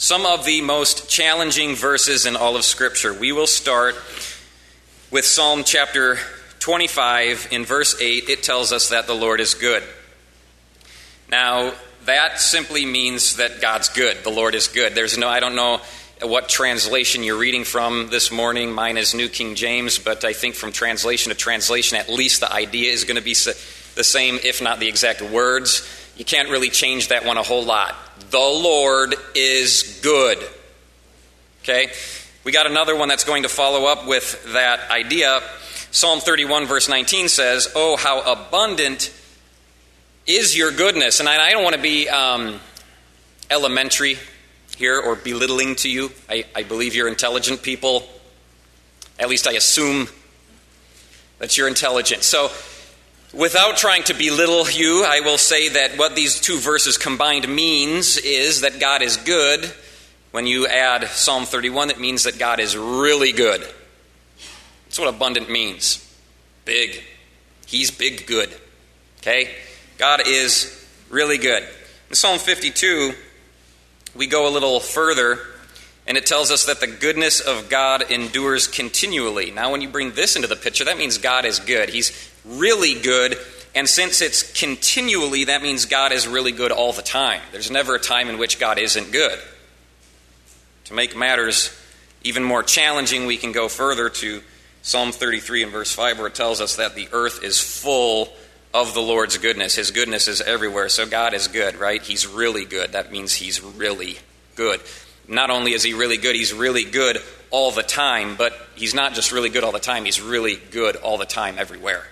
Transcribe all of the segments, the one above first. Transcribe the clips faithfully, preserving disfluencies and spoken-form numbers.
some of the most challenging verses in all of Scripture. We will start with Psalm chapter twenty-five. In verse eight, it tells us that the Lord is good. Now, that simply means that God's good. The Lord is good. There's no, I don't know what translation you're reading from this morning. Mine is New King James, but I think from translation to translation, at least the idea is going to be the same, if not the exact words. You can't really change that one a whole lot. The Lord is good. Okay? We got another one that's going to follow up with that idea. Psalm thirty-one verse nineteen says, "Oh, how abundant is your goodness." And I, I don't want to be um, elementary here or belittling to you. I, I believe you're intelligent people. At least I assume that you're intelligent. So without trying to belittle you, I will say that what these two verses combined means is that God is good. When you add Psalm thirty-one, it means that God is really good. That's what abundant means. Big. He's big good. Okay? God is really good. In Psalm fifty-two, we go a little further, and it tells us that the goodness of God endures continually. Now, when you bring this into the picture, that means God is good. He's really good, and since it's continually, that means God is really good all the time. There's never a time in which God isn't good. To make matters even more challenging, we can go further to Psalm thirty-three and verse five, where it tells us that the earth is full of the Lord's goodness. His goodness is everywhere. So God is good, right? He's really good. That means he's really good. Not only is he really good, he's really good all the time, but he's not just really good all the time, he's really good all the time everywhere.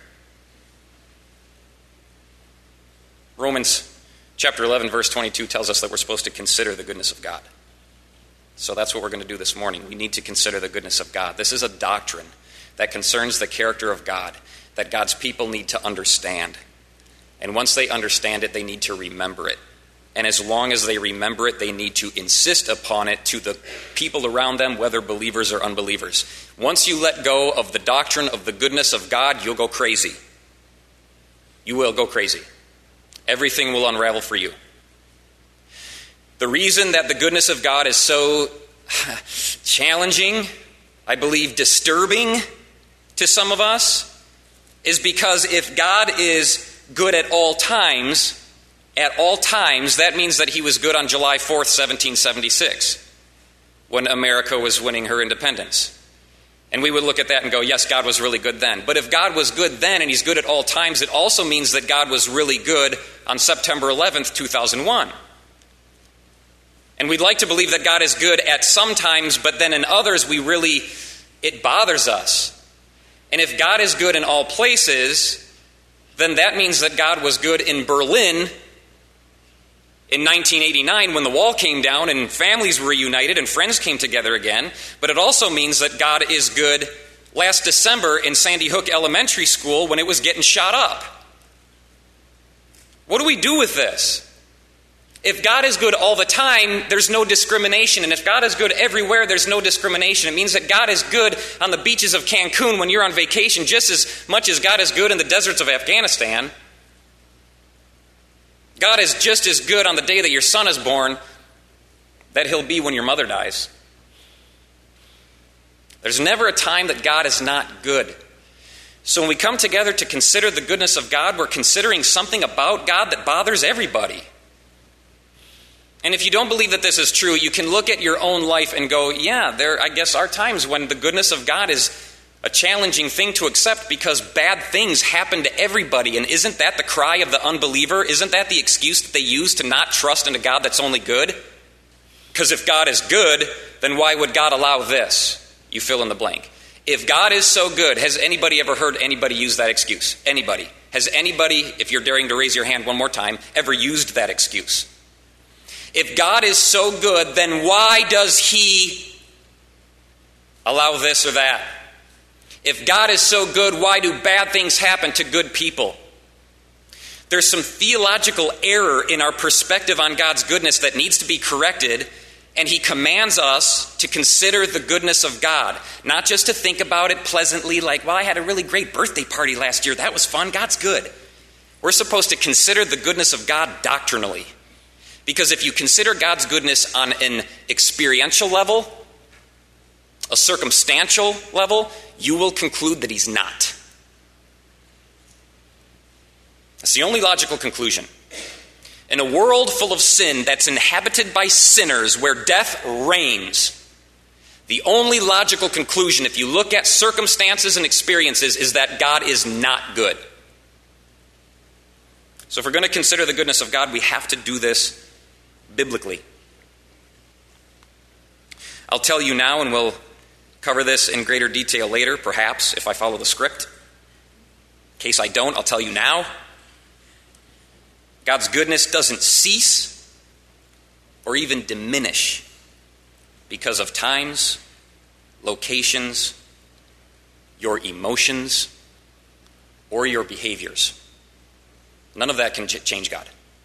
Romans chapter eleven verse twenty-two tells us that we're supposed to consider the goodness of God. So that's what we're going to do this morning. We need to consider the goodness of God. This is a doctrine that concerns the character of God, that God's people need to understand. And once they understand it, they need to remember it. And as long as they remember it, they need to insist upon it to the people around them, whether believers or unbelievers. Once you let go of the doctrine of the goodness of God, you'll go crazy. You will go crazy. Everything will unravel for you. The reason that the goodness of God is so challenging, I believe disturbing to some of us, is because if God is good at all times, at all times, that means that he was good on July fourth, seventeen seventy-six, when America was winning her independence. And we would look at that and go, yes, God was really good then. But if God was good then and he's good at all times, it also means that God was really good on September eleventh, two thousand one. And we'd like to believe that God is good at some times, but then in others, we really, it bothers us. And if God is good in all places, then that means that God was good in Berlin in nineteen eighty-nine when the wall came down and families were reunited and friends came together again. But it also means that God is good last December in Sandy Hook Elementary School when it was getting shot up. What do we do with this? If God is good all the time, there's no discrimination. And if God is good everywhere, there's no discrimination. It means that God is good on the beaches of Cancun when you're on vacation just as much as God is good in the deserts of Afghanistan. God is just as good on the day that your son is born that he'll be when your mother dies. There's never a time that God is not good. So when we come together to consider the goodness of God, we're considering something about God that bothers everybody. And if you don't believe that this is true, you can look at your own life and go, yeah, there, I guess, are times when the goodness of God is a challenging thing to accept because bad things happen to everybody. And isn't that the cry of the unbeliever? Isn't that the excuse that they use to not trust in a God that's only good? Because if God is good, then why would God allow this? You fill in the blank. If God is so good, has anybody ever heard anybody use that excuse? Anybody? Has anybody, if you're daring to raise your hand one more time, ever used that excuse? If God is so good, then why does he allow this or that? If God is so good, why do bad things happen to good people? There's some theological error in our perspective on God's goodness that needs to be corrected, and he commands us to consider the goodness of God, not just to think about it pleasantly like, well, I had a really great birthday party last year. That was fun. God's good. We're supposed to consider the goodness of God doctrinally. Because if you consider God's goodness on an experiential level, a circumstantial level, you will conclude that he's not. That's the only logical conclusion. In a world full of sin that's inhabited by sinners, where death reigns, the only logical conclusion, if you look at circumstances and experiences, is that God is not good. So if we're going to consider the goodness of God, we have to do this biblically. I'll tell you now, and we'll cover this in greater detail later, perhaps, if I follow the script. In case I don't, I'll tell you now. God's goodness doesn't cease or even diminish because of times, locations, your emotions, or your behaviors. None of that can ch- change God.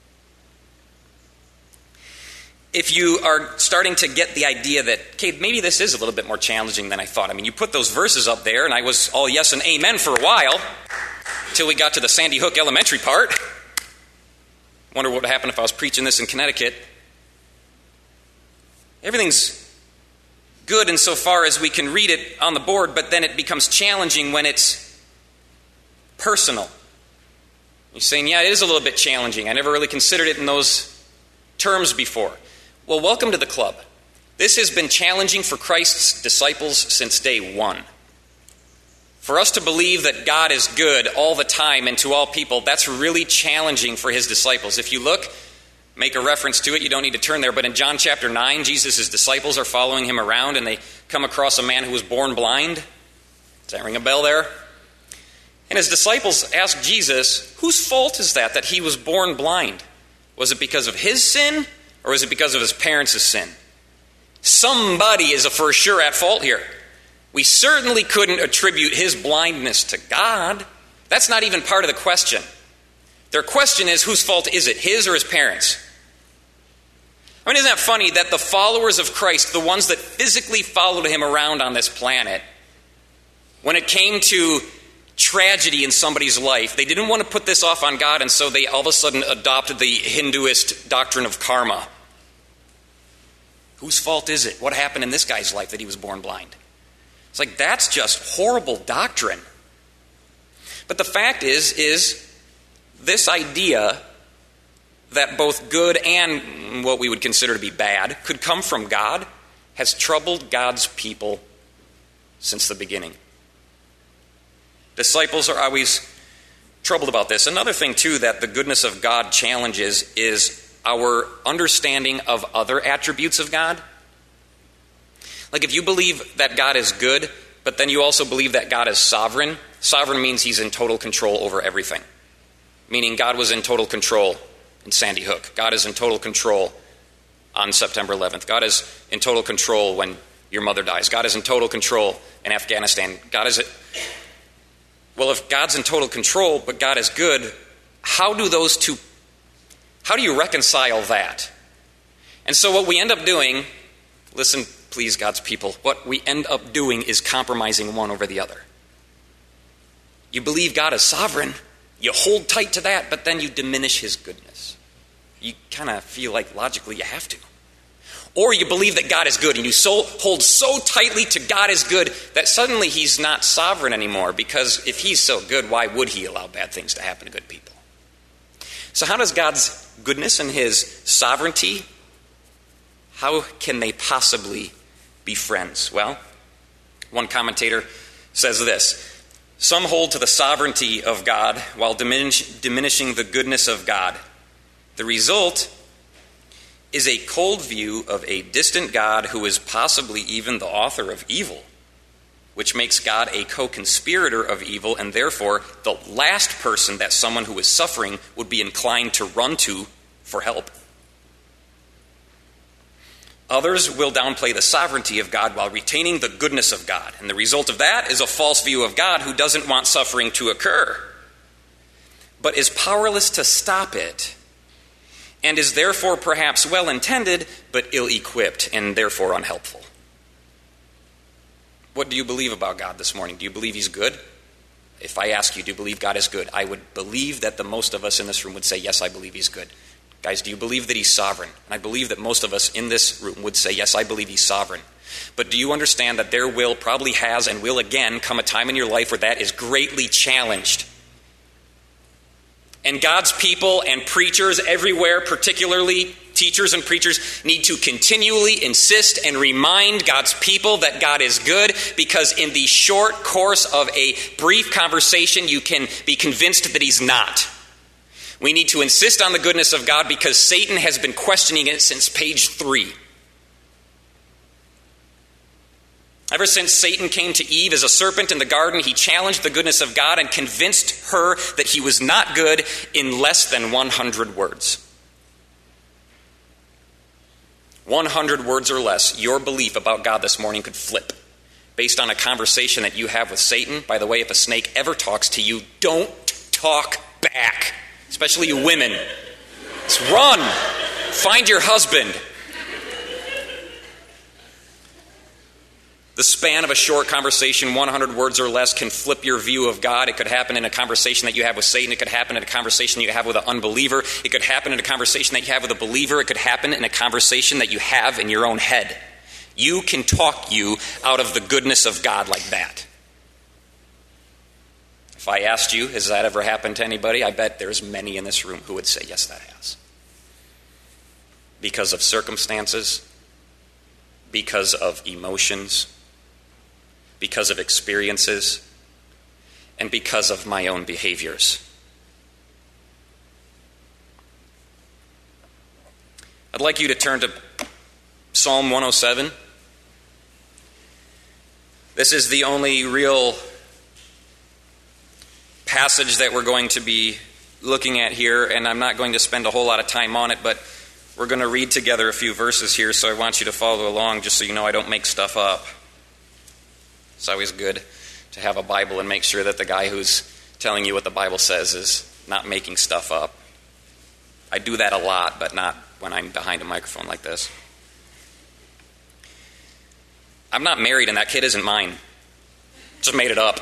If you are starting to get the idea that, okay, maybe this is a little bit more challenging than I thought. I mean, you put those verses up there, and I was all yes and amen for a while, until we got to the Sandy Hook Elementary part. Wonder what would happen if I was preaching this in Connecticut. Everything's good insofar as we can read it on the board, but then it becomes challenging when it's personal. You're saying, yeah, it is a little bit challenging. I never really considered it in those terms before. Well, welcome to the club. This has been challenging for Christ's disciples since day one. For us to believe that God is good all the time and to all people, that's really challenging for his disciples. If you look, make a reference to it, you don't need to turn there, but in John chapter nine, Jesus' disciples are following him around and they come across a man who was born blind. Does that ring a bell there? And his disciples ask Jesus, whose fault is that, that he was born blind? Was it because of his sin, or was it because of his parents' sin? Somebody is for sure at fault here. We certainly couldn't attribute his blindness to God. That's not even part of the question. Their question is, whose fault is it, his or his parents? I mean, isn't that funny that the followers of Christ, the ones that physically followed him around on this planet, when it came to tragedy in somebody's life, they didn't want to put this off on God, and so they all of a sudden adopted the Hinduist doctrine of karma. Whose fault is it? What happened in this guy's life that he was born blind? It's like, that's just horrible doctrine. But the fact is, is this idea that both good and what we would consider to be bad could come from God has troubled God's people since the beginning. Disciples are always troubled about this. Another thing, too, that the goodness of God challenges is our understanding of other attributes of God. Like if you believe that God is good, but then you also believe that God is sovereign, sovereign means he's in total control over everything. Meaning God was in total control in Sandy Hook. God is in total control on September eleventh. God is in total control when your mother dies. God is in total control in Afghanistan. God is... Well, if God's in total control, but God is good, how do those two, how do you reconcile that? And so what we end up doing, listen, please, God's people, what we end up doing is compromising one over the other. You believe God is sovereign, you hold tight to that, but then you diminish his goodness. You kind of feel like logically you have to. Or you believe that God is good and you so, hold so tightly to God is good that suddenly he's not sovereign anymore, because if he's so good, why would he allow bad things to happen to good people? So how does God's goodness and his sovereignty, how can they possibly be friends? Well, one commentator says this: some hold to the sovereignty of God while diminish, diminishing the goodness of God. The result is a cold view of a distant God who is possibly even the author of evil, which makes God a co-conspirator of evil, and therefore the last person that someone who is suffering would be inclined to run to for help. Others will downplay the sovereignty of God while retaining the goodness of God, and the result of that is a false view of God who doesn't want suffering to occur, but is powerless to stop it, and is therefore perhaps well-intended, but ill-equipped, and therefore unhelpful. What do you believe about God this morning? Do you believe he's good? If I ask you, do you believe God is good? I would believe that the most of us in this room would say, yes, I believe he's good. Guys, do you believe that he's sovereign? And I believe that most of us in this room would say, yes, I believe he's sovereign. But do you understand that there will, probably has, and will again come a time in your life where that is greatly challenged? And God's people and preachers everywhere, particularly teachers and preachers, need to continually insist and remind God's people that God is good, because in the short course of a brief conversation, you can be convinced that he's not. We need to insist on the goodness of God because Satan has been questioning it since page three. Ever since Satan came to Eve as a serpent in the garden, he challenged the goodness of God and convinced her that he was not good in less than one hundred words. one hundred words or less, your belief about God this morning could flip based on a conversation that you have with Satan. By the way, if a snake ever talks to you, don't talk back. Especially you women. Just run. Find your husband. The span of a short conversation, one hundred words or less, can flip your view of God. It could happen in a conversation that you have with Satan. It could happen in a conversation that you have with an unbeliever. It could happen in a conversation that you have with a believer. It could happen in a conversation that you have in your own head. You can talk you out of the goodness of God like that. If I asked you, has that ever happened to anybody? I bet there's many in this room who would say, yes, that has. Because of circumstances, because of emotions, because of experiences, and because of my own behaviors. I'd like you to turn to Psalm one oh seven. This is the only real passage that we're going to be looking at here, and I'm not going to spend a whole lot of time on it, but we're going to read together a few verses here, so I want you to follow along just so you know I don't make stuff up. It's always good to have a Bible and make sure that the guy who's telling you what the Bible says is not making stuff up. I do that a lot, but not when I'm behind a microphone like this. I'm not married and that kid isn't mine. Just made it up.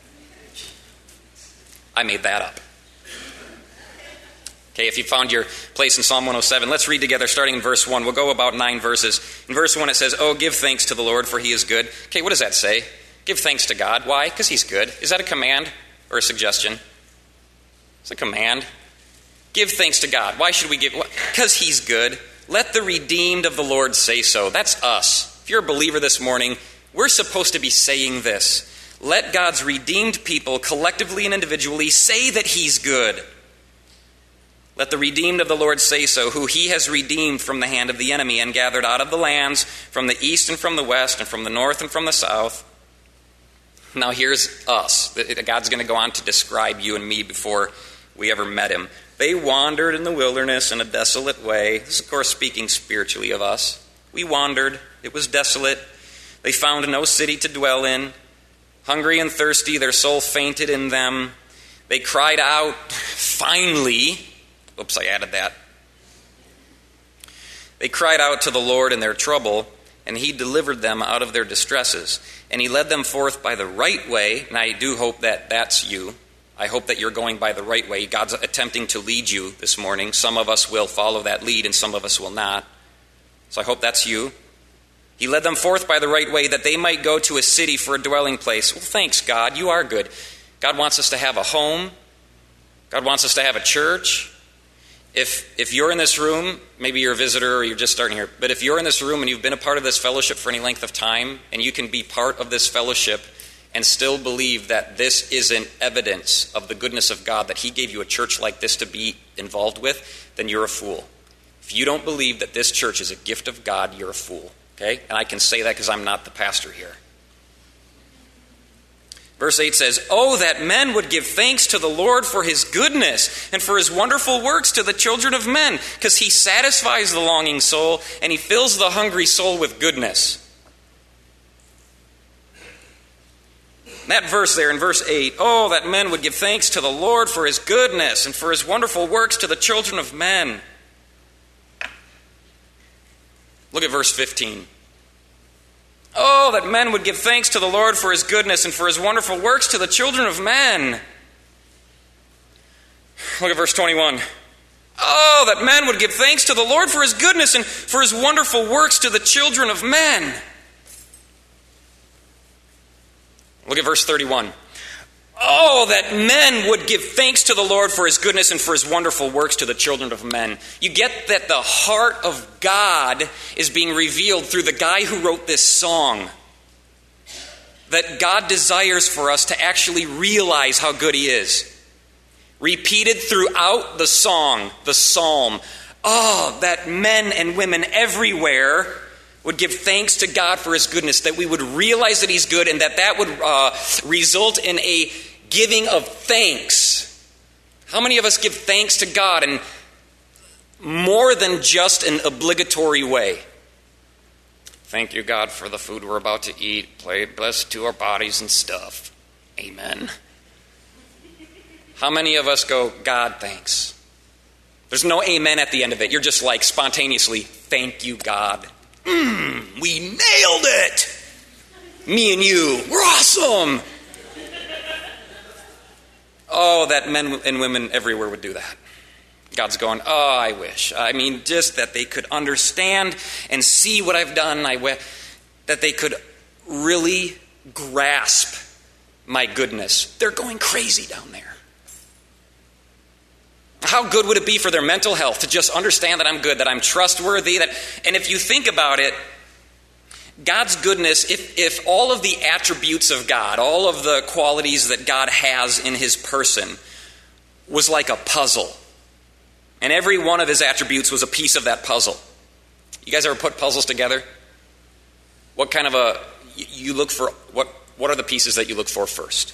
I made that up. Okay, if you found your place in Psalm one oh seven, let's read together starting in verse one. We'll go about nine verses. In verse one it says, "Oh, give thanks to the Lord, for he is good." Okay, what does that say? Give thanks to God. Why? Because he's good. Is that a command or a suggestion? It's a command. Give thanks to God. Why should we give? Because he's good. Let the redeemed of the Lord say so. That's us. If you're a believer this morning, we're supposed to be saying this. Let God's redeemed people, collectively and individually, say that he's good. Let the redeemed of the Lord say so, who he has redeemed from the hand of the enemy and gathered out of the lands, from the east and from the west and from the north and from the south. Now here's us. God's going to go on to describe you and me before we ever met him. They wandered in the wilderness in a desolate way. This is, of course, speaking spiritually of us. We wandered. It was desolate. They found no city to dwell in. Hungry and thirsty, their soul fainted in them. They cried out, finally. Oops, I added that. They cried out to the Lord in their trouble, and he delivered them out of their distresses. And he led them forth by the right way. And I do hope that that's you. I hope that you're going by the right way. God's attempting to lead you this morning. Some of us will follow that lead, and some of us will not. So I hope that's you. He led them forth by the right way, that they might go to a city for a dwelling place. Well, thanks, God. You are good. God wants us to have a home. God wants us to have a church. If if you're in this room, maybe you're a visitor or you're just starting here, but if you're in this room and you've been a part of this fellowship for any length of time, and you can be part of this fellowship and still believe that this isn't evidence of the goodness of God, that he gave you a church like this to be involved with, then you're a fool. If you don't believe that this church is a gift of God, you're a fool. Okay? And I can say that because I'm not the pastor here. Verse eight says, "Oh, that men would give thanks to the Lord for his goodness and for his wonderful works to the children of men, because he satisfies the longing soul and he fills the hungry soul with goodness." That verse there in verse eight, "Oh, that men would give thanks to the Lord for his goodness and for his wonderful works to the children of men." Look at verse fifteen. "Oh, that men would give thanks to the Lord for his goodness and for his wonderful works to the children of men." Look at verse twenty-one. Oh, that men would give thanks to the Lord for his goodness and for his wonderful works to the children of men. Look at verse thirty-one. Oh, that men would give thanks to the Lord for his goodness and for his wonderful works to the children of men. You get that the heart of God is being revealed through the guy who wrote this song. That God desires for us to actually realize how good he is. Repeated throughout the song, the psalm. Oh, that men and women everywhere would give thanks to God for his goodness, that we would realize that he's good, and that that would uh, result in a giving of thanks. How many of us give thanks to God in more than just an obligatory way? Thank you, God, for the food we're about to eat. Play blessed to our bodies and stuff. Amen. How many of us go, God, thanks? There's no amen at the end of it. You're just like spontaneously, thank you, God. Mm, we nailed it. Me and you, we're awesome. Oh, that men and women everywhere would do that. God's going, oh, I wish. I mean, just that they could understand and see what I've done. I w- that they could really grasp my goodness. They're going crazy down there. How good would it be for their mental health to just understand that I'm good, that I'm trustworthy, that, and if you think about it, God's goodness, if, if all of the attributes of God, all of the qualities that God has in his person was like a puzzle, and every one of his attributes was a piece of that puzzle. You guys ever put puzzles together? What kind of a, you look for, what, what are the pieces that you look for first?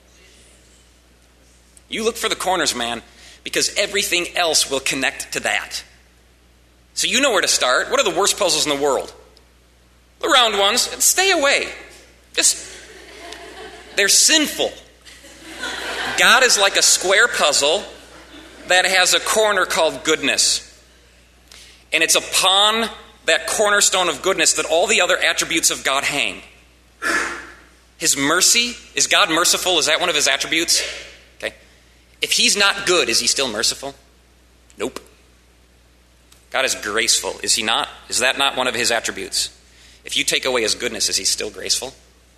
You look for the corners, man. Because everything else will connect to that. So you know where to start. What are the worst puzzles in the world? The round ones. Stay away. Just, they're sinful. God is like a square puzzle that has a corner called goodness. And it's upon that cornerstone of goodness that all the other attributes of God hang. His mercy, is God merciful? Is that one of his attributes? If he's not good, is he still merciful? Nope. God is graceful. Is he not? Is that not one of his attributes? If you take away his goodness, is he still graceful?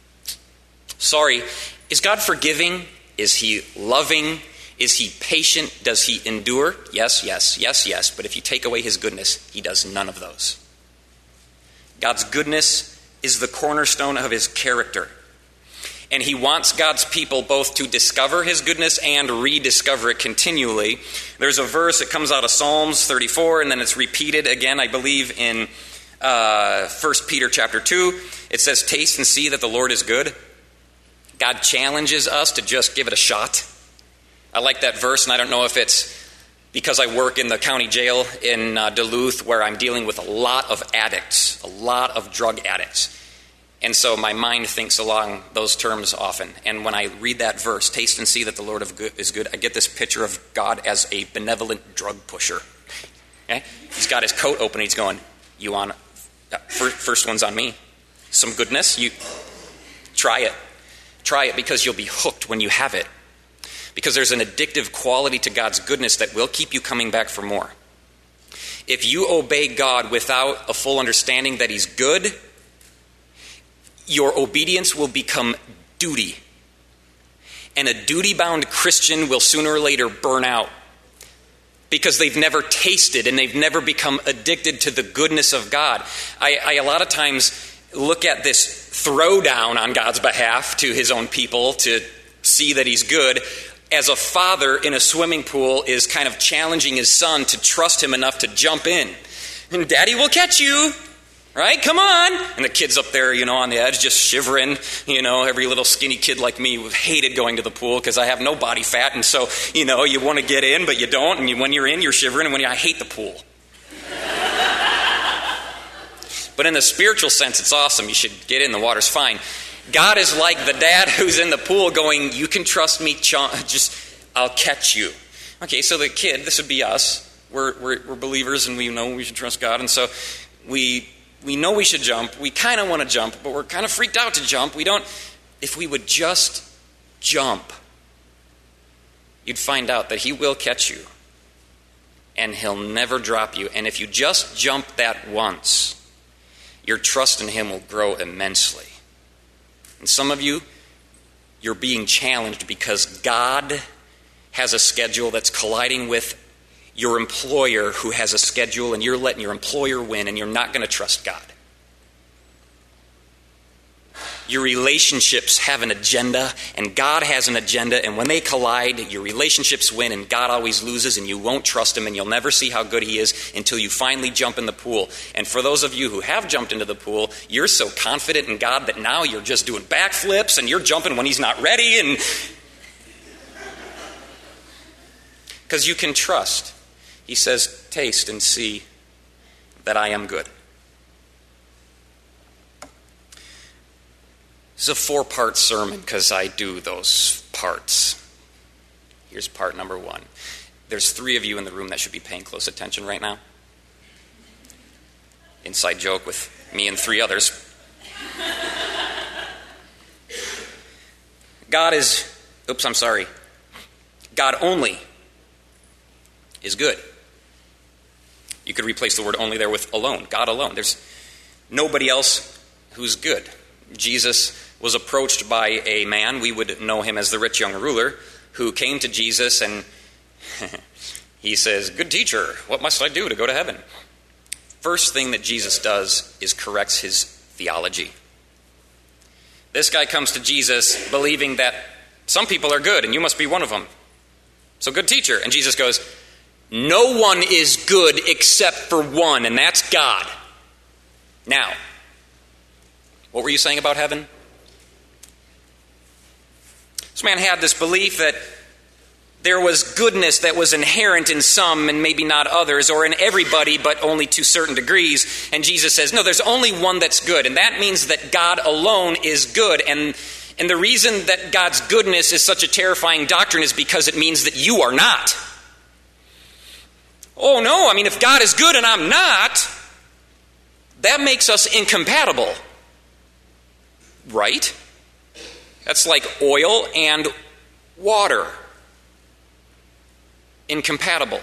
Sorry. Is God forgiving? Is he loving? Is he patient? Does he endure? Yes, yes, yes, yes. But if you take away his goodness, he does none of those. God's goodness is the cornerstone of his character. And he wants God's people both to discover his goodness and rediscover it continually. There's a verse that comes out of Psalms thirty-four, and then it's repeated again, I believe, in uh, First Peter chapter two. It says, taste and see that the Lord is good. God challenges us to just give it a shot. I like that verse, and I don't know if it's because I work in the county jail in uh, Duluth, where I'm dealing with a lot of addicts, a lot of drug addicts. And so my mind thinks along those terms often. And when I read that verse, taste and see that the Lord is good, I get this picture of God as a benevolent drug pusher. Okay? He's got his coat open. He's going, you on, first one's on me. Some goodness, you try it. Try it because you'll be hooked when you have it. Because there's an addictive quality to God's goodness that will keep you coming back for more. If you obey God without a full understanding that he's good, your obedience will become duty. And a duty-bound Christian will sooner or later burn out because they've never tasted and they've never become addicted to the goodness of God. I, I a lot of times look at this throwdown on God's behalf to his own people to see that he's good as a father in a swimming pool is kind of challenging his son to trust him enough to jump in. And daddy will catch you. Right? Come on. And the kid's up there, you know, on the edge, just shivering. You know, every little skinny kid like me hated going to the pool because I have no body fat. And so, you know, you want to get in, but you don't. And you, when you're in, you're shivering. And when you, I hate the pool. But in the spiritual sense, it's awesome. You should get in. The water's fine. God is like the dad who's in the pool going, you can trust me. Just, I'll catch you. Okay, so the kid, this would be us. We're, we're, we're believers and we know we should trust God. And so we... We know we should jump. We kind of want to jump, but we're kind of freaked out to jump. We don't. If we would just jump, you'd find out that he will catch you. and he'll never drop you. And if you just jump that once, your trust in him will grow immensely. And some of you, you're being challenged because God has a schedule that's colliding with your employer who has a schedule, and you're letting your employer win, and you're not going to trust God. Your relationships have an agenda, and God has an agenda, and when they collide, your relationships win, and God always loses, and you won't trust him, and you'll never see how good he is until you finally jump in the pool. And for those of you who have jumped into the pool, you're so confident in God that now you're just doing backflips, and you're jumping when he's not ready, and because you can trust. He says, taste and see that I am good. This is a four-part sermon because I do those parts. Here's part number one. There's three of you in the room that should be paying close attention right now. Inside joke with me and three others. God is, oops, I'm sorry. God only is good. You could replace the word only there with alone. God alone. There's nobody else who's good. Jesus was approached by a man, we would know him as the rich young ruler, who came to Jesus and he says, "Good teacher, what must I do to go to heaven?" First thing that Jesus does is corrects his theology. This guy comes to Jesus believing that some people are good and you must be one of them. So, good teacher. And Jesus goes, no one is good except for one, and that's God. Now, what were you saying about heaven? This man had this belief that there was goodness that was inherent in some and maybe not others, or in everybody but only to certain degrees. And Jesus says, no, there's only one that's good, and that means that God alone is good. And, and the reason that God's goodness is such a terrifying doctrine is because it means that you are not. Oh no, I mean, if God is good and I'm not, that makes us incompatible. Right? That's like oil and water. Incompatible.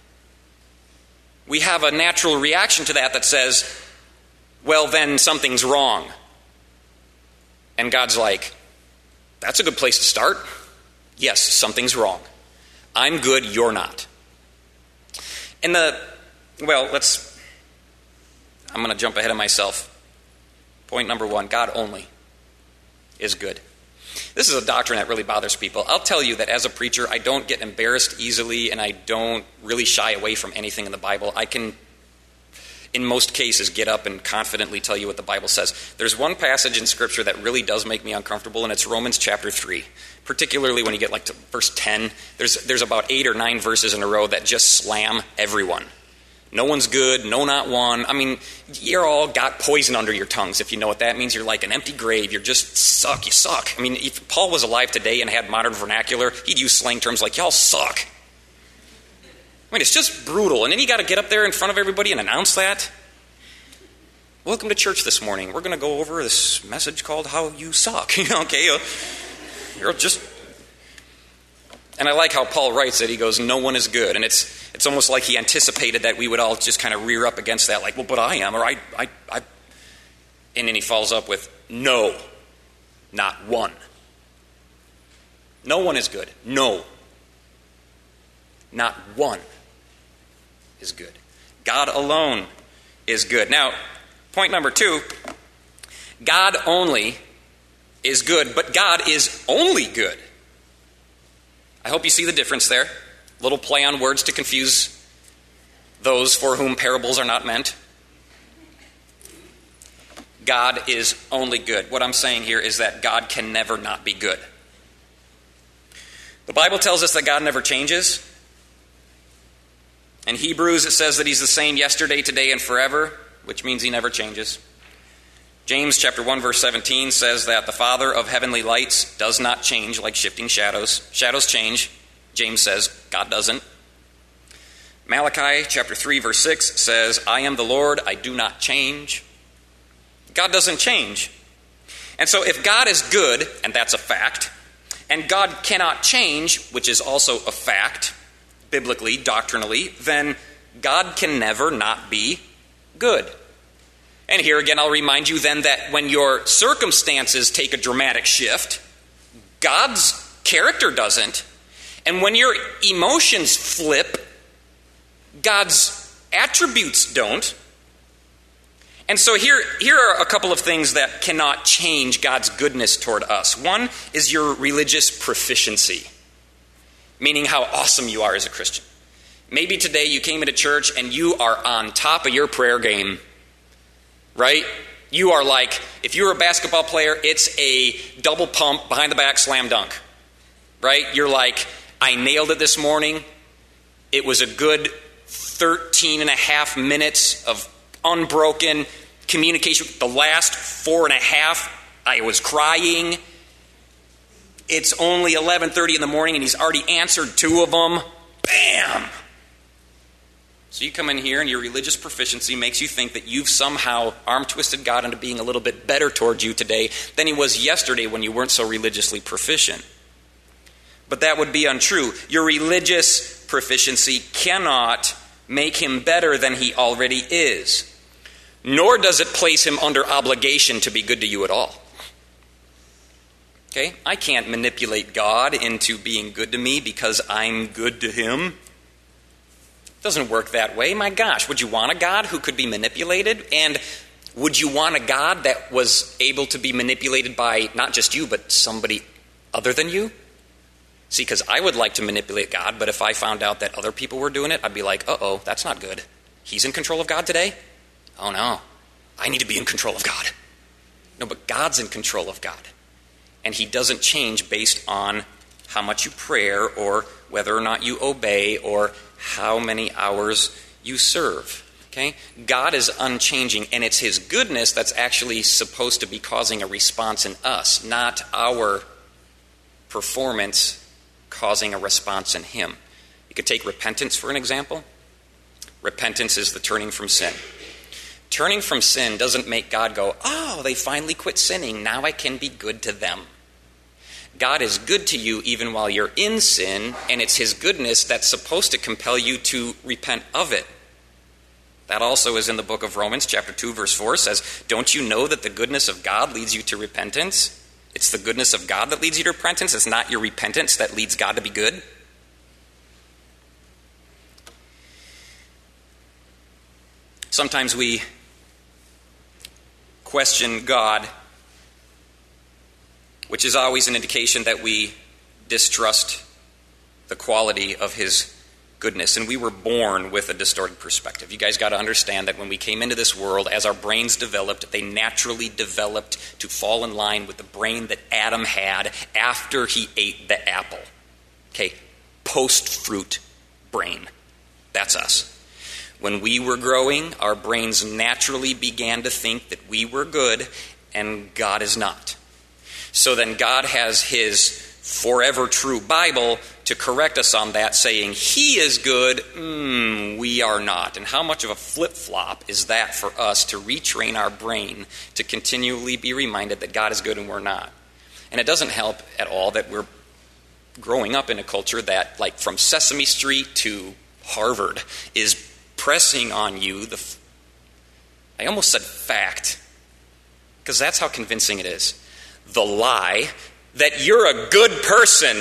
We have a natural reaction to that that says, well, then something's wrong. And God's like, that's a good place to start. Yes, something's wrong. I'm good, you're not. And the, well, let's, I'm going to jump ahead of myself. Point number one, God only is good. This is a doctrine that really bothers people. I'll tell you that as a preacher, I don't get embarrassed easily, and I don't really shy away from anything in the Bible. I can, in most cases, get up and confidently tell you what the Bible says. There's one passage in Scripture that really does make me uncomfortable, and it's Romans chapter three. Particularly when you get like to verse ten, there's there's about eight or nine verses in a row that just slam everyone. No one's good, no, not one. I mean, you're all got poison under your tongues, if you know what that means. You're like an empty grave. You're just suck. You suck. I mean, if Paul was alive today and had modern vernacular, he'd use slang terms like, y'all suck. I mean, it's just brutal. And then you got to get up there in front of everybody and announce that. Welcome to church this morning. We're going to go over this message called How You Suck. Okay, uh, you're just... And I like how Paul writes it. He goes, no one is good. And it's it's almost like he anticipated that we would all just kind of rear up against that, like, well, but I am, or I, I, I. And then he follows up with, no, not one. No one is good. No. Not one is good. God alone is good. Now, point number two, God only is good, but God is only good. I hope you see the difference there. Little play on words to confuse those for whom parables are not meant. God is only good. What I'm saying here is that God can never not be good. The Bible tells us that God never changes. In Hebrews, it says that he's the same yesterday, today, and forever, which means he never changes. James chapter one, verse seventeen says that the Father of heavenly lights does not change like shifting shadows. Shadows change. James says God doesn't. Malachi chapter three, verse six says, I am the Lord, I do not change. God doesn't change. And so if God is good, and that's a fact, and God cannot change, which is also a fact, biblically, doctrinally, then God can never not be good. And here again, I'll remind you then that when your circumstances take a dramatic shift, God's character doesn't. And when your emotions flip, God's attributes don't. And so here, here are a couple of things that cannot change God's goodness toward us. One is your religious proficiency, meaning how awesome you are as a Christian. Maybe today you came into church and you are on top of your prayer game, right? You are like, if you're a basketball player, it's a double pump, behind the back, slam dunk, right? You're like, I nailed it this morning. It was a good thirteen and a half minutes of unbroken communication. The last four and a half, I was crying. It's only eleven thirty in the morning and he's already answered two of them. Bam! So you come in here and your religious proficiency makes you think that you've somehow arm-twisted God into being a little bit better towards you today than he was yesterday when you weren't so religiously proficient. But that would be untrue. Your religious proficiency cannot make him better than he already is. Nor does it place him under obligation to be good to you at all. Okay? I can't manipulate God into being good to me because I'm good to him. It doesn't work that way. My gosh, would you want a God who could be manipulated? And would you want a God that was able to be manipulated by not just you, but somebody other than you? See, because I would like to manipulate God, but if I found out that other people were doing it, I'd be like, uh-oh, that's not good. He's in control of God today? Oh no, I need to be in control of God. No, but God's in control of God. And he doesn't change based on how much you pray or whether or not you obey or how many hours you serve. Okay? God is unchanging, and it's his goodness that's actually supposed to be causing a response in us, not our performance causing a response in him. You could take repentance for an example. Repentance is the turning from sin. Turning from sin doesn't make God go, oh, they finally quit sinning. Now I can be good to them. God is good to you even while you're in sin, and it's his goodness that's supposed to compel you to repent of it. That also is in the book of Romans, chapter two, verse four, says, don't you know that the goodness of God leads you to repentance? It's the goodness of God that leads you to repentance. It's not your repentance that leads God to be good. Sometimes we question God, which is always an indication that we distrust the quality of his goodness. And we were born with a distorted perspective. You guys got to understand that when we came into this world, as our brains developed, they naturally developed to fall in line with the brain that Adam had after he ate the apple. Okay, post-fruit brain. That's us. When we were growing, our brains naturally began to think that we were good and God is not. So then God has his forever true Bible to correct us on that, saying he is good, mm, we are not. And how much of a flip-flop is that for us to retrain our brain to continually be reminded that God is good and we're not? And it doesn't help at all that we're growing up in a culture that, like from Sesame Street to Harvard, is pressing on you the, I almost said fact, because that's how convincing it is, the lie that you're a good person.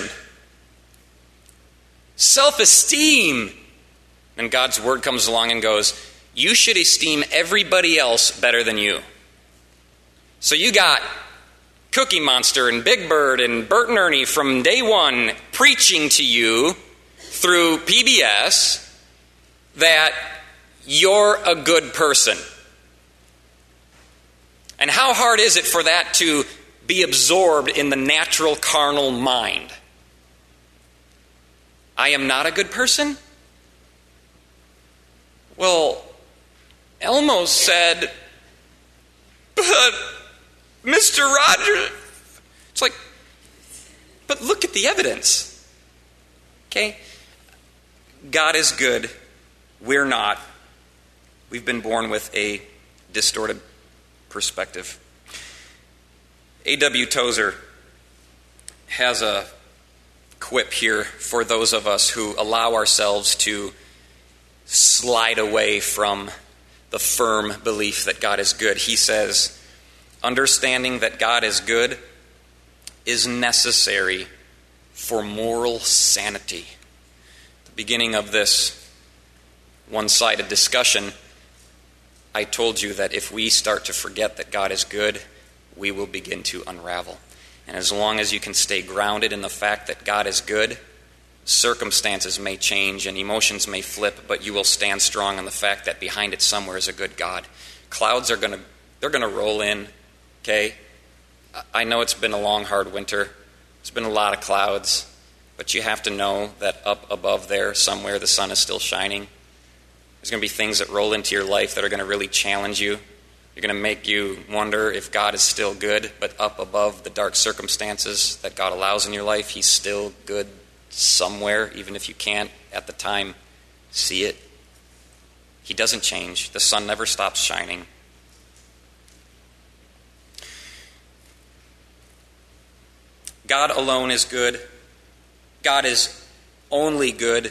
Self-esteem. And God's word comes along and goes, you should esteem everybody else better than you. So you got Cookie Monster and Big Bird and Bert and Ernie from day one preaching to you through P B S that you're a good person. And how hard is it for that to be absorbed in the natural carnal mind? I am not a good person? Well, Elmo said, but Mister Rogers, it's like, but look at the evidence. Okay? God is good. We're not. We've been born with a distorted perspective. A W Tozer has a quip here for those of us who allow ourselves to slide away from the firm belief that God is good. He says, understanding that God is good is necessary for moral sanity. At the beginning of this one-sided discussion, I told you that if we start to forget that God is good, we will begin to unravel. And as long as you can stay grounded in the fact that God is good, circumstances may change and emotions may flip, but you will stand strong on the fact that behind it somewhere is a good God. Clouds are going to they're going to roll in, okay? I know it's been a long, hard winter. There's been a lot of clouds, but you have to know that up above there somewhere the sun is still shining. There's going to be things that roll into your life that are going to really challenge you. They're going to make you wonder if God is still good, but up above the dark circumstances that God allows in your life, He's still good somewhere, even if you can't at the time see it. He doesn't change. The sun never stops shining. God alone is good. God is only good.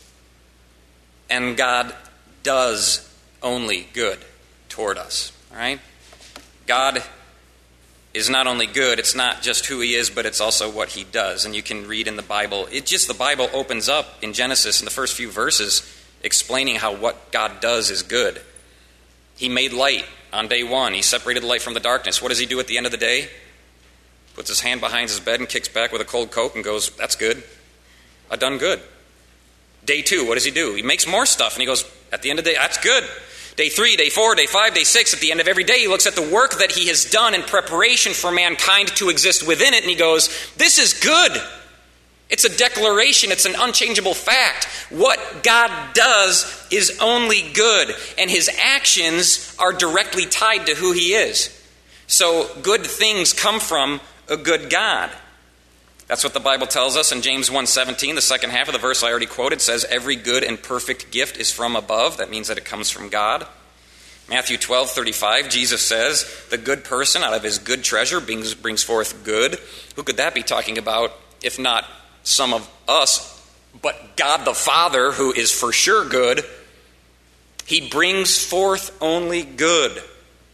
And God does only good toward us. All right? God is not only good, it's not just who He is, but it's also what He does. And you can read in the Bible, it just the Bible opens up in Genesis in the first few verses explaining how what God does is good. He made light on day one. He separated the light from the darkness. What does He do at the end of the day? Puts His hand behind His bed and kicks back with a cold Coke and goes, that's good. I done good. Day two, what does He do? He makes more stuff and He goes, at the end of the day, that's good. Day three, day four, day five, day six, at the end of every day, He looks at the work that He has done in preparation for mankind to exist within it, and He goes, this is good. It's a declaration. It's an unchangeable fact. What God does is only good, and His actions are directly tied to who He is. So good things come from a good God. That's what the Bible tells us in James one seventeen. The second half of the verse I already quoted says, every good and perfect gift is from above. That means that it comes from God. Matthew twelve thirty-five, Jesus says, the good person out of his good treasure brings, brings forth good. Who could that be talking about if not some of us, but God the Father, who is for sure good? He brings forth only good.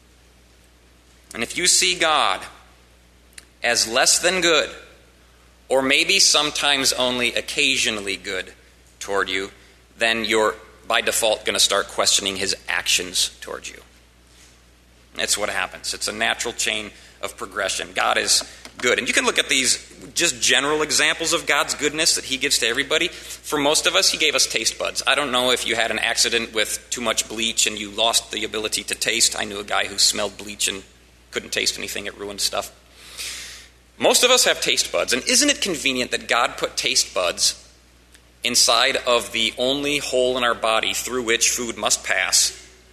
And if you see God as less than good, or maybe sometimes only occasionally good toward you, then you're by default going to start questioning His actions toward you. That's what happens. It's a natural chain of progression. God is good. And you can look at these just general examples of God's goodness that He gives to everybody. For most of us, He gave us taste buds. I don't know if you had an accident with too much bleach and you lost the ability to taste. I knew a guy who smelled bleach and couldn't taste anything. It ruined stuff. Most of us have taste buds, and isn't it convenient that God put taste buds inside of the only hole in our body through which food must pass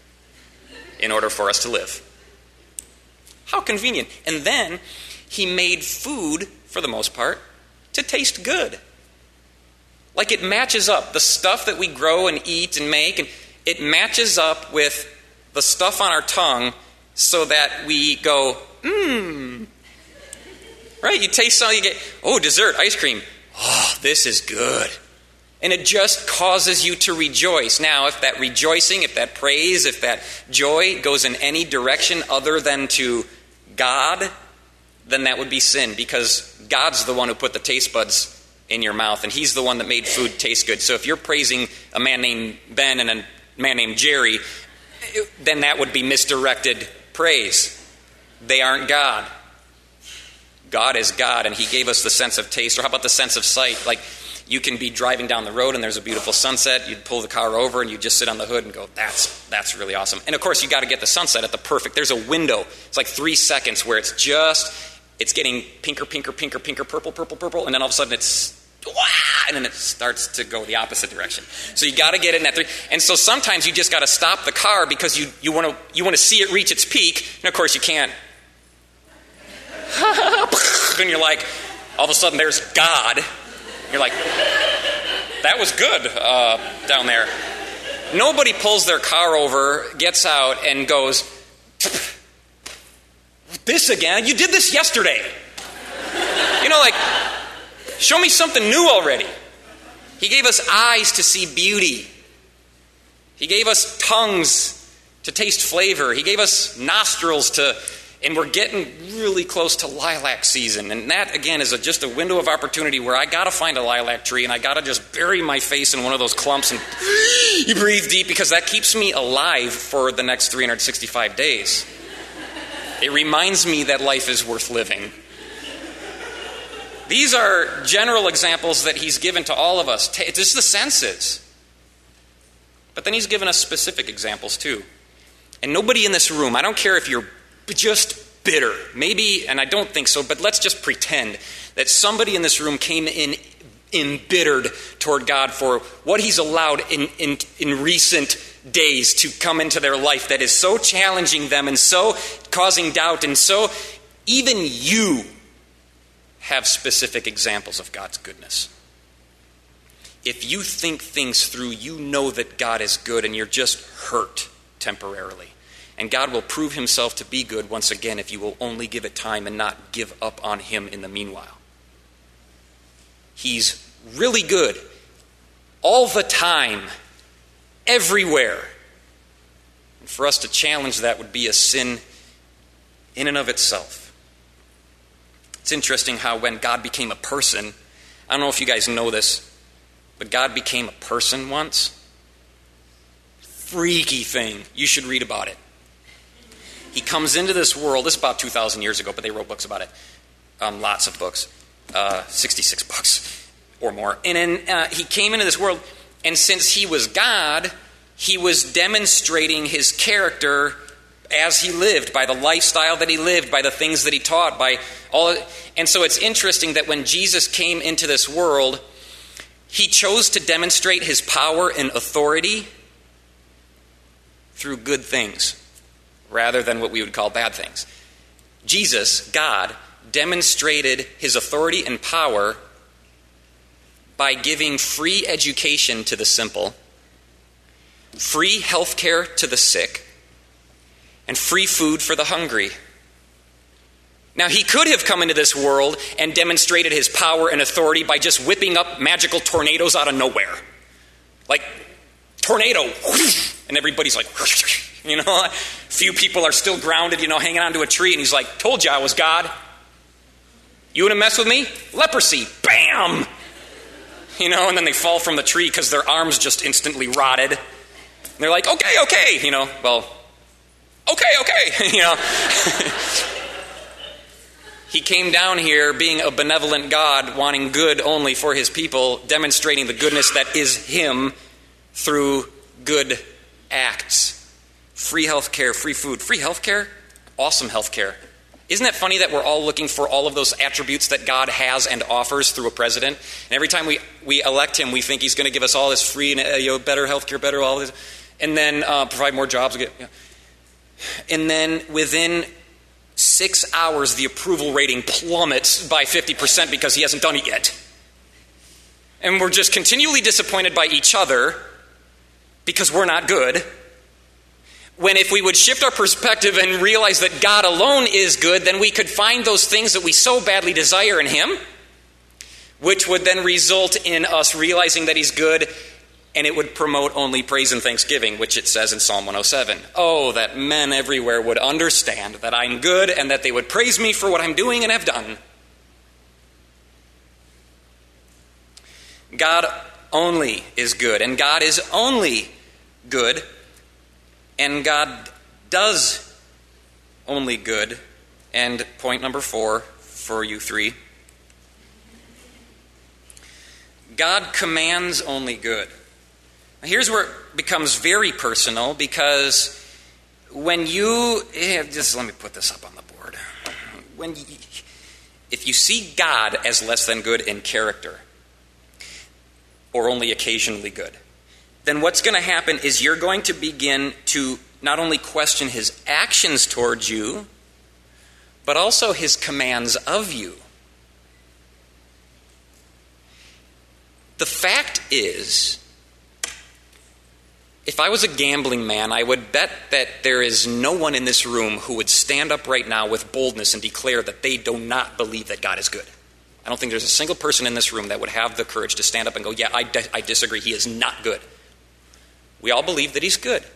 in order for us to live? How convenient. And then He made food, for the most part, to taste good. Like it matches up. The stuff that we grow and eat and make, and it matches up with the stuff on our tongue so that we go, mmm. Right? You taste something, you get, oh, dessert, ice cream. Oh, this is good. And it just causes you to rejoice. Now, if that rejoicing, if that praise, if that joy goes in any direction other than to God, then that would be sin, because God's the one who put the taste buds in your mouth, and He's the one that made food taste good. So if you're praising a man named Ben and a man named Jerry, then that would be misdirected praise. They aren't God. God is God, and He gave us the sense of taste. Or how about the sense of sight? Like, you can be driving down the road and there's a beautiful sunset. You'd pull the car over and you just sit on the hood and go, that's that's really awesome. And of course, you got to get the sunset at the perfect. There's a window. It's like three seconds where it's just, it's getting pinker, pinker, pinker, pinker, purple, purple, purple, and then all of a sudden it's, wah, and then it starts to go the opposite direction. So you got to get it in that three. And so sometimes you just got to stop the car because you you want to you want to see it reach its peak. And of course, you can't. And you're like, all of a sudden there's God. You're like, that was good uh, down there. Nobody pulls their car over, gets out, and goes, this again? You did this yesterday. You know, like, show me something new already. He gave us eyes to see beauty. He gave us tongues to taste flavor. He gave us nostrils to, and we're getting really close to lilac season. And that, again, is a, just a window of opportunity where I got to find a lilac tree and I got to just bury my face in one of those clumps and you breathe deep, because that keeps me alive for the next three hundred sixty-five days. It reminds me that life is worth living. These are general examples that he's given to all of us. This is the senses. But then he's given us specific examples too. And nobody in this room, I don't care if you're just bitter, maybe, and I don't think so, but let's just pretend that somebody in this room came in embittered toward God for what he's allowed in, in, in recent days to come into their life that is so challenging them and so causing doubt, and so even you have specific examples of God's goodness. If you think things through, you know that God is good and you're just hurt temporarily. And God will prove himself to be good once again if you will only give it time and not give up on him in the meanwhile. He's really good all the time, everywhere. And for us to challenge that would be a sin in and of itself. It's interesting how when God became a person, I don't know if you guys know this, but God became a person once. Freaky thing. You should read about it. He comes into this world. This is about two thousand years ago, but they wrote books about it. Um, lots of books. Uh, sixty-six books or more. And then uh, he came into this world, and since he was God, he was demonstrating his character as he lived, by the lifestyle that he lived, by the things that he taught, by all of, and so it's interesting that when Jesus came into this world, he chose to demonstrate his power and authority through good things rather than what we would call bad things. Jesus, God, demonstrated his authority and power by giving free education to the simple, free health care to the sick, and free food for the hungry. Now, he could have come into this world and demonstrated his power and authority by just whipping up magical tornadoes out of nowhere. Like, tornado, and everybody's like, you know, a few people are still grounded, you know, hanging onto a tree, and he's like, told you I was God. You want to mess with me? Leprosy, bam! You know, and then they fall from the tree because their arms just instantly rotted. And they're like, okay, okay, you know, well, okay, okay, you know. He came down here being a benevolent God, wanting good only for his people, demonstrating the goodness that is him through good acts. Free health care, free food. Free health care? Awesome health care. Isn't it funny that we're all looking for all of those attributes that God has and offers through a president? And every time we, we elect him, we think he's going to give us all this free, uh, you know, better health care, better all this, and then uh, provide more jobs. Yeah. And then within six hours, the approval rating plummets by fifty percent because he hasn't done it yet. And we're just continually disappointed by each other because we're not good. When if we would shift our perspective and realize that God alone is good, then we could find those things that we so badly desire in him, which would then result in us realizing that he's good, and it would promote only praise and thanksgiving, which it says in Psalm one oh seven. Oh, that men everywhere would understand that I'm good and that they would praise me for what I'm doing and have done. God only is good, and God is only good, and God does only good. And point number four for you three. God commands only good. Now here's where it becomes very personal, because when you, yeah, just let me put this up on the board. When you, if you see God as less than good in character, or only occasionally good, then what's going to happen is you're going to begin to not only question his actions towards you, but also his commands of you. The fact is, if I was a gambling man, I would bet that there is no one in this room who would stand up right now with boldness and declare that they do not believe that God is good. I don't think there's a single person in this room that would have the courage to stand up and go, yeah, I, di- I disagree, he is not good. We all believe that he's good.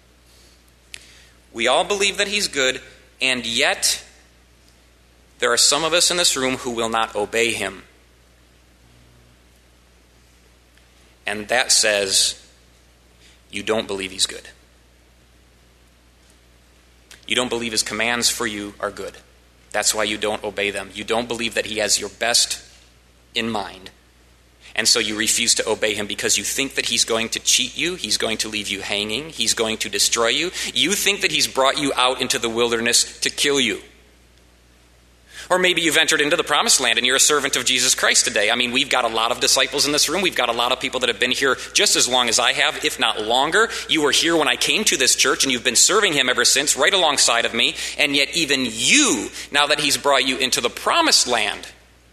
We all believe that he's good, and yet there are some of us in this room who will not obey him. And that says you don't believe he's good. You don't believe his commands for you are good. That's why you don't obey them. You don't believe that he has your best in mind. And so you refuse to obey him because you think that he's going to cheat you, he's going to leave you hanging, he's going to destroy you. You think that he's brought you out into the wilderness to kill you. Or maybe you've entered into the promised land and you're a servant of Jesus Christ today. I mean, we've got a lot of disciples in this room. We've got a lot of people that have been here just as long as I have, if not longer. You were here when I came to this church and you've been serving him ever since, right alongside of me. And yet even you, now that he's brought you into the promised land,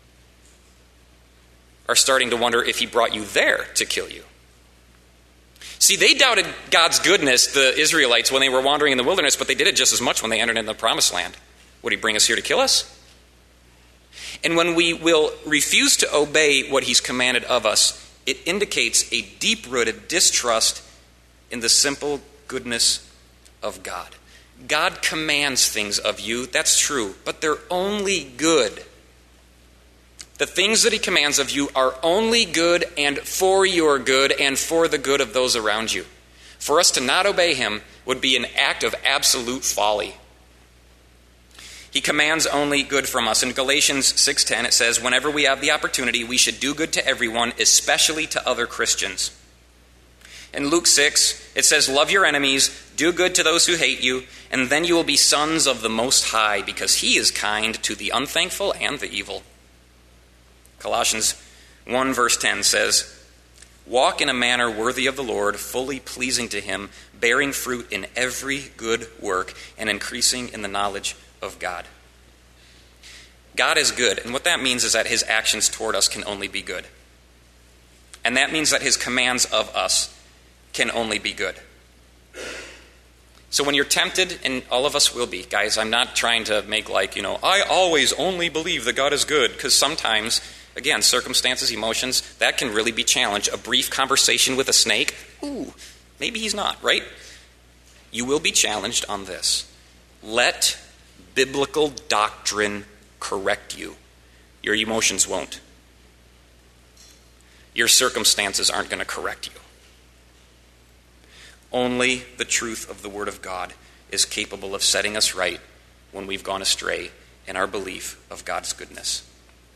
are starting to wonder if he brought you there to kill you. See, they doubted God's goodness, the Israelites, when they were wandering in the wilderness, but they did it just as much when they entered into the promised land. Would he bring us here to kill us? And when we will refuse to obey what he's commanded of us, it indicates a deep-rooted distrust in the simple goodness of God. God commands things of you, that's true, but they're only good. The things that he commands of you are only good and for your good and for the good of those around you. For us to not obey him would be an act of absolute folly. He commands only good from us. In Galatians six ten it says, whenever we have the opportunity, we should do good to everyone, especially to other Christians. In Luke six, it says, love your enemies, do good to those who hate you, and then you will be sons of the Most High, because he is kind to the unthankful and the evil. Colossians one verse ten says, walk in a manner worthy of the Lord, fully pleasing to him, bearing fruit in every good work, and increasing in the knowledge of God. God is good, and what that means is that his actions toward us can only be good. And that means that his commands of us can only be good. So when you're tempted, and all of us will be, guys, I'm not trying to make like, you know, I always only believe that God is good, because sometimes, again, circumstances, emotions, that can really be challenged. A brief conversation with a snake, ooh, maybe he's not, right? You will be challenged on this. Let biblical doctrine correct you. Your emotions won't. Your circumstances aren't going to correct you. Only the truth of the Word of God is capable of setting us right when we've gone astray in our belief of God's goodness.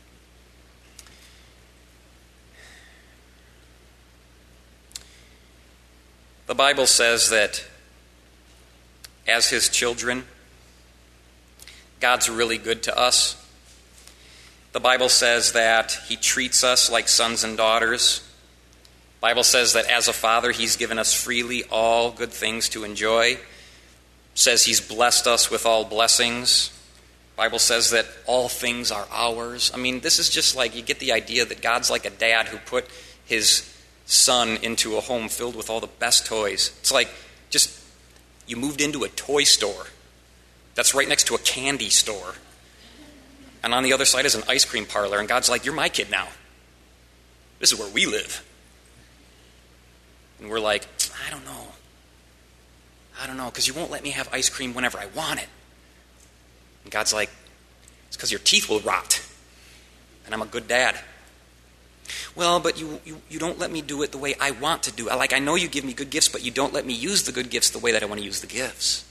The Bible says that as his children, God's really good to us. The Bible says that he treats us like sons and daughters. The Bible says that as a father, he's given us freely all good things to enjoy. It says he's blessed us with all blessings. The Bible says that all things are ours. I mean, this is just like, you get the idea that God's like a dad who put his son into a home filled with all the best toys. It's like just you moved into a toy store that's right next to a candy store. And on the other side is an ice cream parlor. And God's like, you're my kid now. This is where we live. And we're like, I don't know. I don't know, because you won't let me have ice cream whenever I want it. And God's like, it's because your teeth will rot. And I'm a good dad. Well, but you, you, you don't let me do it the way I want to do it. Like, I know you give me good gifts, but you don't let me use the good gifts the way that I want to use the gifts.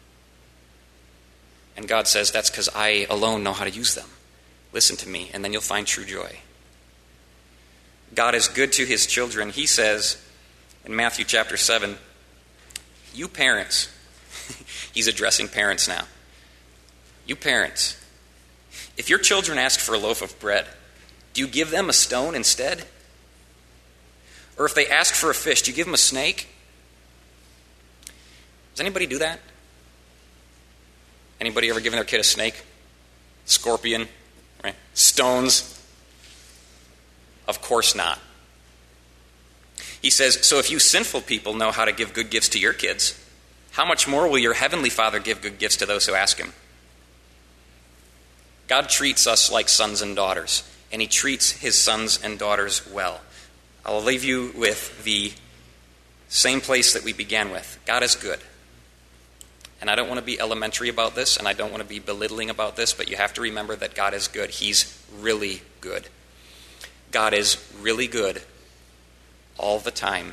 And God says, that's because I alone know how to use them. Listen to me, and then you'll find true joy. God is good to his children. He says in Matthew chapter seven, you parents, he's addressing parents now. You parents, if your children ask for a loaf of bread, do you give them a stone instead? Or if they ask for a fish, do you give them a snake? Does anybody do that? Anybody ever given their kid a snake? Scorpion? Right? Stones? Of course not. He says, so if you sinful people know how to give good gifts to your kids, how much more will your heavenly Father give good gifts to those who ask him? God treats us like sons and daughters, and he treats his sons and daughters well. I'll leave you with the Same place that we began with. God is good. And I don't want to be elementary about this, and I don't want to be belittling about this, but you have to remember that God is good. He's really good. God is really good all the time.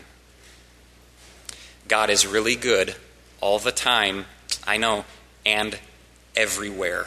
God is really good all the time, I know, and everywhere.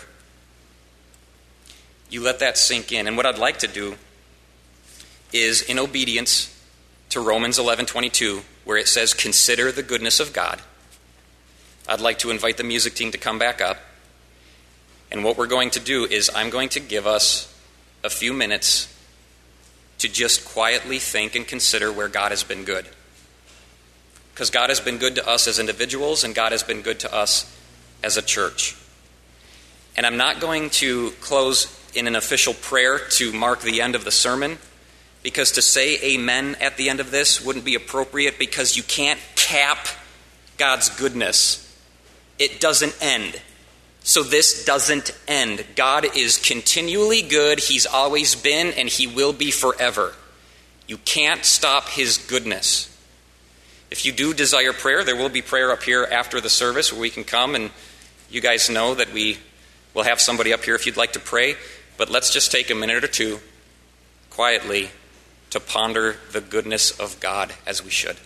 You let that sink in. And what I'd like to do is, in obedience to Romans eleven twenty-two, where it says, consider the goodness of God, I'd like to invite the music team to come back up. And what we're going to do is I'm going to give us a few minutes to just quietly think and consider where God has been good. Because God has been good to us as individuals, and God has been good to us as a church. And I'm not going to close in an official prayer to mark the end of the sermon, because to say amen at the end of this wouldn't be appropriate, because you can't cap God's goodness. It doesn't end. So this doesn't end. God is continually good. He's always been, and he will be forever. You can't stop his goodness. If you do desire prayer, there will be prayer up here after the service where we can come, and you guys know that we will have somebody up here if you'd like to pray. But let's just take a minute or two quietly to ponder the goodness of God as we should.